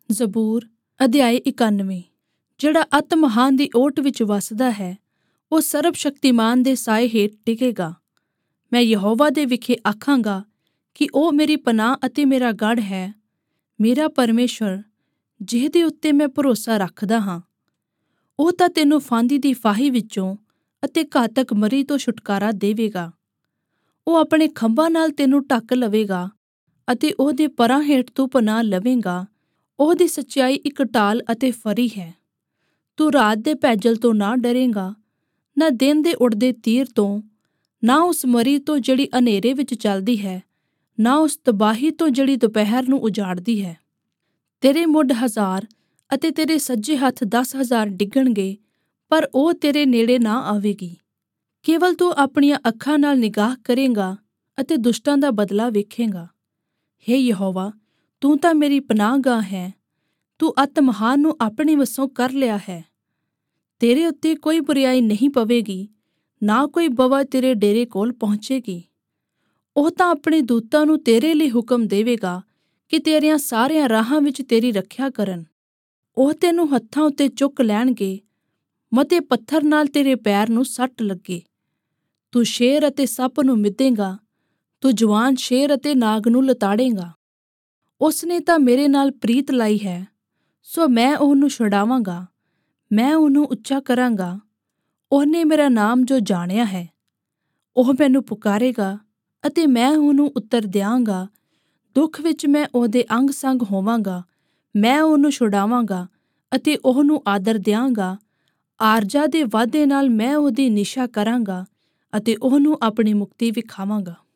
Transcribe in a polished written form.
ਜ਼ਬੂਰ ਅਧਿਆਇ 91। ਜਿਹੜਾ ਅਤ ਮਹਾਨ ਦੀ ਓਟ ਵਿੱਚ ਵੱਸਦਾ ਹੈ, ਉਹ ਸਰਬ ਸ਼ਕਤੀਮਾਨ ਦੇ ਸਾਏ ਹੇਠ ਟਿਕੇਗਾ। ਮੈਂ ਯਹੋਵਾ ਦੇ ਵਿਖੇ ਆਖਾਂਗਾ ਕਿ ਉਹ ਮੇਰੀ ਪਨਾਹ ਅਤੇ ਮੇਰਾ ਗੜ੍ਹ ਹੈ, ਮੇਰਾ ਪਰਮੇਸ਼ਵਰ, ਜਿਹਦੇ ਉੱਤੇ ਮੈਂ ਭਰੋਸਾ ਰੱਖਦਾ ਹਾਂ। ਉਹ ਤਾਂ ਤੈਨੂੰ ਫਾਂਦੀ ਦੀ ਫਾਹੀ ਵਿੱਚੋਂ ਅਤੇ ਘਾਤਕ ਮਰੀ ਤੋਂ ਛੁਟਕਾਰਾ ਦੇਵੇਗਾ। ਉਹ ਆਪਣੇ ਖੰਭਾਂ ਨਾਲ ਤੈਨੂੰ ਢੱਕ ਲਵੇਗਾ ਅਤੇ ਉਹਦੇ ਪਰਾਂ ਹੇਠ ਤੂੰ ਪਨਾਹ ਲਵੇਂਗਾ। ਉਹਦੀ ਸੱਚਾਈ ਇੱਕ ਢਾਲ ਅਤੇ ਫਰੀ ਹੈ। ਤੂੰ ਰਾਤ ਦੇ ਭੈਜਲ ਤੋਂ ਨਾ ਡਰੇਂਗਾ, ਨਾ ਦਿਨ ਦੇ ਉਡਦੇ ਤੀਰ ਤੋਂ, ਨਾ ਉਸ ਮਰੀ ਤੋਂ ਜਿਹੜੀ ਹਨੇਰੇ ਵਿੱਚ ਚੱਲਦੀ ਹੈ, ਨਾ ਉਸ ਤਬਾਹੀ ਤੋਂ ਜਿਹੜੀ ਦੁਪਹਿਰ ਨੂੰ ਉਜਾੜਦੀ ਹੈ। ਤੇਰੇ ਮੁੱਢ 1000 ਅਤੇ ਤੇਰੇ ਸੱਜੇ ਹੱਥ 10,000 ਡਿੱਗਣਗੇ, ਪਰ ਉਹ ਤੇਰੇ ਨੇੜੇ ਨਾ ਆਵੇਗੀ। ਕੇਵਲ ਤੂੰ ਆਪਣੀਆਂ ਅੱਖਾਂ ਨਾਲ ਨਿਗਾਹ ਕਰੇਂਗਾ ਅਤੇ ਦੁਸ਼ਟਾਂ ਦਾ ਬਦਲਾ ਵੇਖੇਂਗਾ। ਹੇ ਯਹੋਵਾ, ਤੂੰ ਤਾਂ ਮੇਰੀ ਪਨਾਹਗਾਹ ਹੈ। ਤੂੰ ਅਤ ਮਹਾਨ ਨੂੰ ਆਪਣੇ ਵੱਸੋਂ ਕਰ ਲਿਆ ਹੈ। ਤੇਰੇ ਉੱਤੇ ਕੋਈ ਬੁਰਿਆਈ ਨਹੀਂ ਪਵੇਗੀ, ਨਾ ਕੋਈ ਬਵਾ ਤੇਰੇ ਡੇਰੇ ਕੋਲ ਪਹੁੰਚੇਗੀ। ਉਹ ਤਾਂ ਆਪਣੇ ਦੂਤਾਂ ਨੂੰ ਤੇਰੇ ਲਈ ਹੁਕਮ ਦੇਵੇਗਾ ਕਿ ਤੇਰੀਆਂ ਸਾਰਿਆਂ ਰਾਹਾਂ ਵਿੱਚ ਤੇਰੀ ਰੱਖਿਆ ਕਰਨ। ਉਹ ਤੈਨੂੰ ਹੱਥਾਂ ਉੱਤੇ ਚੁੱਕ ਲੈਣਗੇ, ਮਤੇ ਪੱਥਰ ਨਾਲ ਤੇਰੇ ਪੈਰ ਨੂੰ ਸੱਟ ਲੱਗੇ। ਤੂੰ ਸ਼ੇਰ ਅਤੇ ਸੱਪ ਨੂੰ ਮਿਧੇਂਗਾ, ਤੂੰ ਜਵਾਨ ਸ਼ੇਰ ਅਤੇ ਨਾਗ ਨੂੰ ਲਤਾੜੇਂਗਾ। ਉਸਨੇ ਤਾਂ ਮੇਰੇ ਨਾਲ ਪ੍ਰੀਤ ਲਾਈ ਹੈ, ਸੋ ਮੈਂ ਉਹਨੂੰ ਛੁਡਾਵਾਂਗਾ। ਮੈਂ ਉਹਨੂੰ ਉੱਚਾ ਕਰਾਂਗਾ। ਉਹਨੇ ਮੇਰਾ ਨਾਮ ਜੋ ਜਾਣਿਆ ਹੈ। ਉਹ ਮੈਨੂੰ ਪੁਕਾਰੇਗਾ ਅਤੇ ਮੈਂ ਉਹਨੂੰ ਉੱਤਰ ਦਿਆਂਗਾ। ਦੁੱਖ ਵਿੱਚ ਮੈਂ ਉਹਦੇ ਅੰਗ ਸੰਗ ਹੋਵਾਂਗਾ। ਮੈਂ ਉਹਨੂੰ ਛੁਡਾਵਾਂਗਾ ਅਤੇ ਉਹਨੂੰ ਆਦਰ ਦਿਆਂਗਾ। ਆਰਜਾ ਦੇ ਵਾਧੇ ਨਾਲ ਮੈਂ ਉਹਦੀ ਨਿਸ਼ਾ ਕਰਾਂਗਾ ਅਤੇ ਉਹਨੂੰ ਆਪਣੀ ਮੁਕਤੀ ਵਿਖਾਵਾਂਗਾ।